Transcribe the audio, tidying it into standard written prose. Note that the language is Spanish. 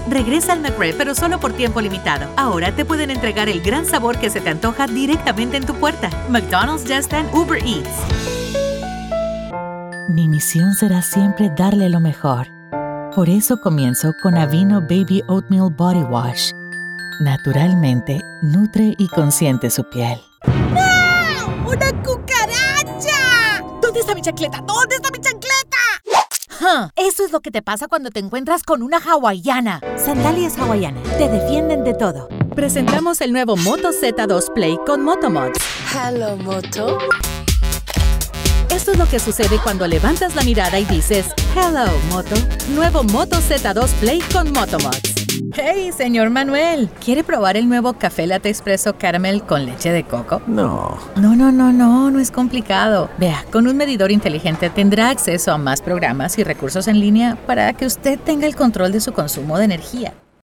Regresa al McRae, pero solo por tiempo limitado. Ahora te pueden entregar el gran sabor que se te antoja directamente en tu puerta. McDonald's ya está en Uber Eats. Mi misión será siempre darle lo mejor. Por eso comienzo con Aveeno Baby Oatmeal Body Wash. Naturalmente, nutre y consiente su piel. ¡No! ¡Una cucaracha! ¿Dónde está mi chancleta? ¿Dónde está mi chancleta? Eso es lo que te pasa cuando te encuentras con una hawaiana. Sandalias hawaianas te defienden de todo. Presentamos el nuevo Moto Z2 Play con Motomods. Hello, Moto. Esto es lo que sucede cuando levantas la mirada y dices Hello, Moto. Nuevo Moto Z2 Play con Motomods. Hey, señor Manuel, ¿quiere probar el nuevo café latte expreso caramel con leche de coco? No. No es complicado. Vea, con un medidor inteligente tendrá acceso a más programas y recursos en línea para que usted tenga el control de su consumo de energía.